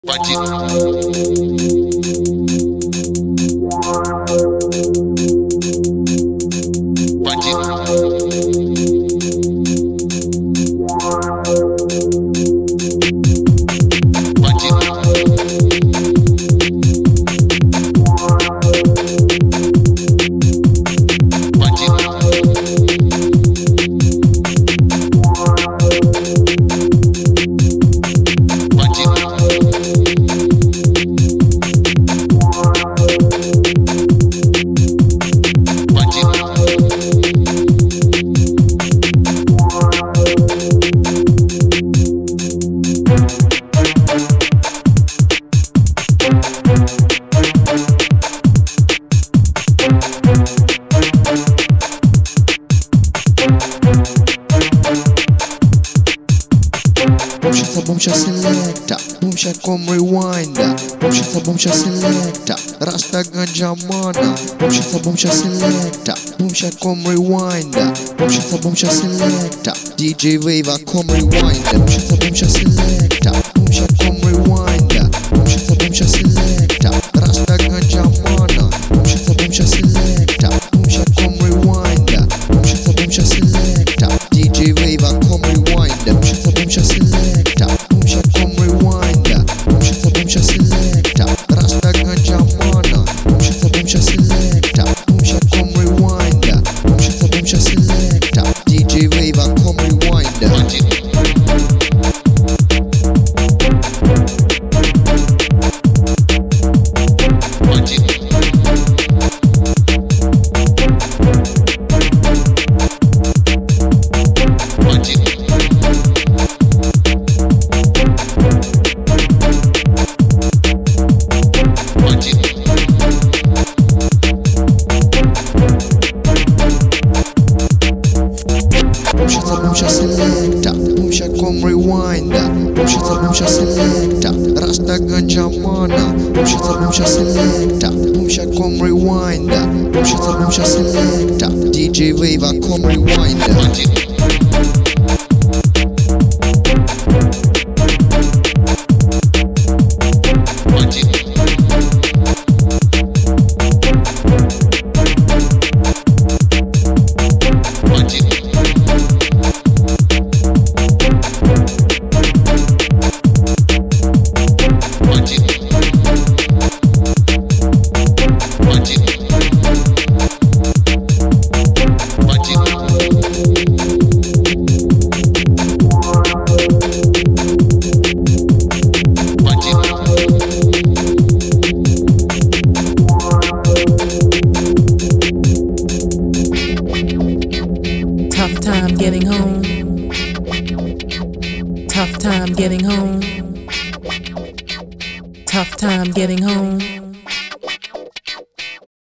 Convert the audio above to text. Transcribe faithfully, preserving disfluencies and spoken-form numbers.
Budget. Bumsha selecta, bumsha com rewinder, bumsha bumsha selecta, rasta ganja mana, bumsha bumsha selecta, bumsha com rewinder, bumsha bumsha selecta, D J Wava com rewinder, bumsha bumsha selecta, bumsha com rewinder, bumsha bumsha selecta, rasta ganja mana, bumsha bumsha selecta, bumsha com rewinder, bumsha bumsha selecta, D J Wava com rewinder, bumsha bumsha selecta. Bumsha com rewinder, bumsha bumsha selecta, rasta ganja mana, bumsha bumsha selecta, bumsha com rewinder, bumsha bumsha selecta, D J Wava com rewinder. Bumsha selecta, bumsha com rewinder, bumsha bumsha selecta, rasta ganja mana, bumsha bumsha selecta, bumsha com rewinder, bumsha bumsha selecta, D J Wava com rewinder. Tough time getting home. Tough time getting home. Tough time getting home.